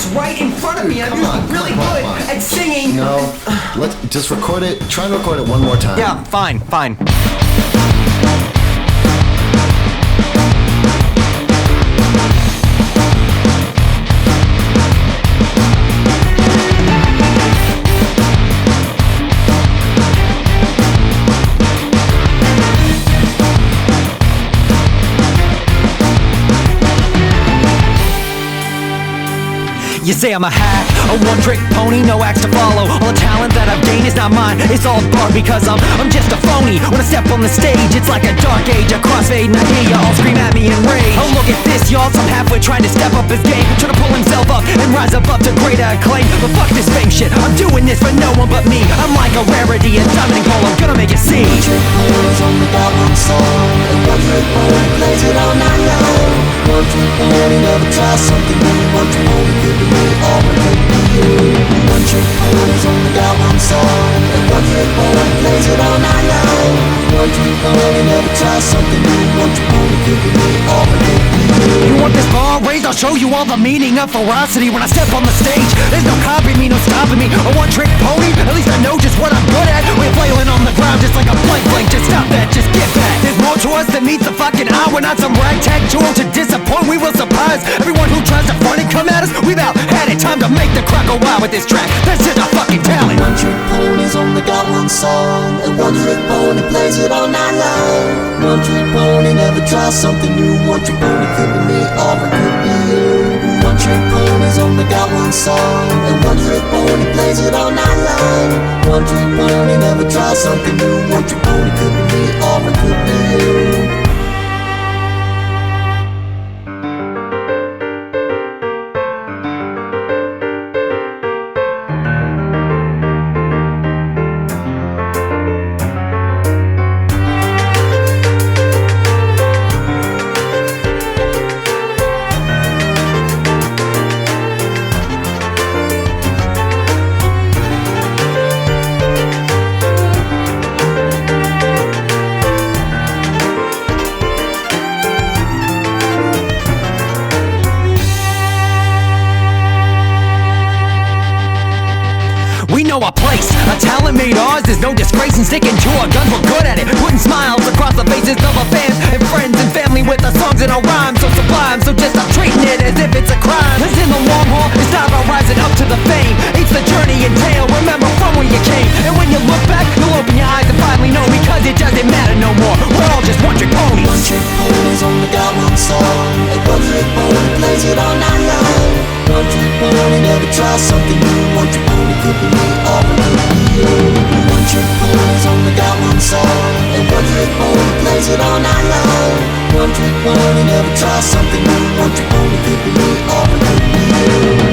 right in front of me. I'm usually really good at singing. No, let's just record it. Try and record it one more time. Yeah, fine. You say I'm a hack, a one-trick pony, no acts to follow. All the talent that I've gained is not mine, it's all barred because I'm just a phony. When I step on the stage, it's like a dark age, a crossfade, and I hear y'all scream at me in rage. Oh, look at this, y'all, some halfway trying to step up his game, trying to pull himself up and rise up to greater acclaim. But fuck this fame shit, I'm doing this for no one but me. I'm like a rarity, a diamond and gold, I'm gonna make it see. One-trick ponies only got one song, and one-trick pony plays it all night long. One-trick pony never tries something new. One-trick pony could be me, or it could be you. One-trick ponies only got one song, and one-trick pony plays it all night long. One-trick pony never tries something new. One-trick pony could be me, or it could be you. You want this bar raised? I'll show you all the meaning of ferocity. When I step on the stage, there's no copying me, no stopping me. A one-trick pony, at least I know just what I'm good at. We're flailing on the ground just like a blank, just stop that, just get back. There's more to us than meets the fucking eye. We're not some ragtag tool to disappoint, we will surprise everyone who tries to front and come at us. We've out had it, time to make the crowd go wild with this track. That's just our fucking talent. One-trick ponies only got one song, and one-trick pony plays it all night long. One-trick pony never tries something new. One-trick pony could be me, or it could be you. One-trick ponies only got one song, and one-trick pony plays it all night long. One-trick pony never tries something new. One-trick pony could be me, or it could be you. We know our place, a talent made ours. There's no disgrace in sticking to our guns. We're good at it, putting smiles across the faces of our fans and friends and family with our songs and our rhymes so sublime. So just stop treating it as if it's a crime. Cause in the long haul, it's not about rising up to the fame. It's the journey entail. Remember from where you came, and when you look back, you'll open your eyes and finally know, because it doesn't matter no more. We're all just one-trick ponies. One-trick ponies only got one song, and one-trick pony plays it all night long. One-trick pony never tries something new. One-trick pony could be me, or it could be you. One-trick ponies only got one song, and one-trick pony plays it all night long. One-trick pony never tries something new. One-trick pony could be me, or it could be you.